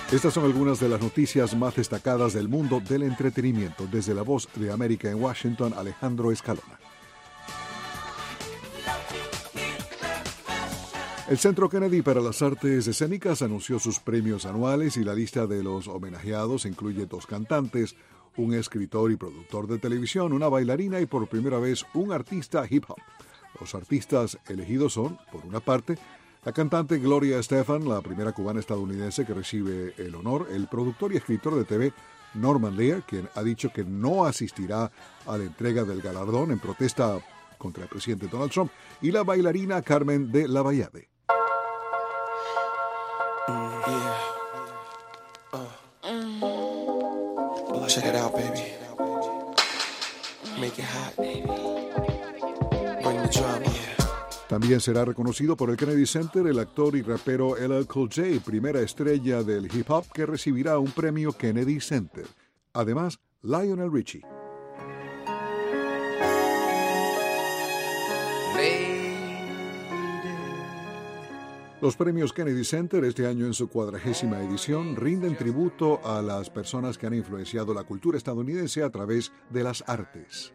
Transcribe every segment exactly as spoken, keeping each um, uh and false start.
Estas son algunas de las noticias más destacadas del mundo del entretenimiento. Desde La Voz de América en Washington, Alejandro Escalona. El Centro Kennedy para las Artes Escénicas anunció sus premios anuales y la lista de los homenajeados incluye dos cantantes, un escritor y productor de televisión, una bailarina y por primera vez un artista hip hop. Los artistas elegidos son, por una parte, la cantante Gloria Estefan, la primera cubana estadounidense que recibe el honor, el productor y escritor de T V Norman Lear, quien ha dicho que no asistirá a la entrega del galardón en protesta contra el presidente Donald Trump, y la bailarina Carmen de Lavallade. Mm, yeah. uh. Check it out, baby. Make it hot. Bring the drama. También será reconocido por el Kennedy Center el actor y rapero L L Cool J, primera estrella del hip hop que recibirá un premio Kennedy Center. Además, Lionel Richie. Los premios Kennedy Center este año en su cuadragésima edición rinden tributo a las personas que han influenciado la cultura estadounidense a través de las artes.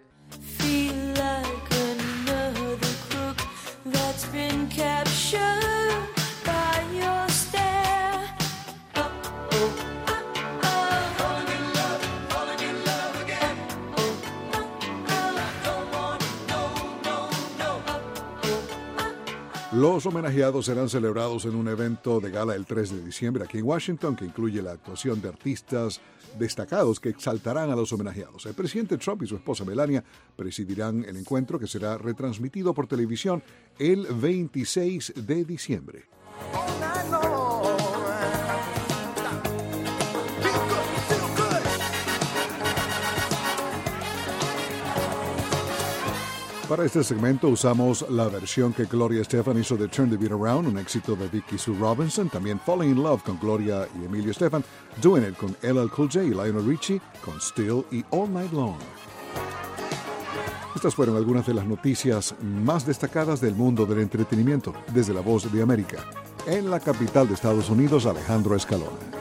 Los homenajeados serán celebrados en un evento de gala el tres de diciembre aquí en Washington, que incluye la actuación de artistas destacados que exaltarán a los homenajeados. El presidente Trump y su esposa Melania presidirán el encuentro, que será retransmitido por televisión el veintiséis de diciembre. Para este segmento usamos la versión que Gloria Estefan hizo de Turn the Beat Around, un éxito de Vicky Sue Robinson, también Falling in Love con Gloria y Emilio Estefan, Doing It con L L Cool J y Lionel Richie, con Still y All Night Long. Estas fueron algunas de las noticias más destacadas del mundo del entretenimiento desde La Voz de América. En la capital de Estados Unidos, Alejandro Escalona.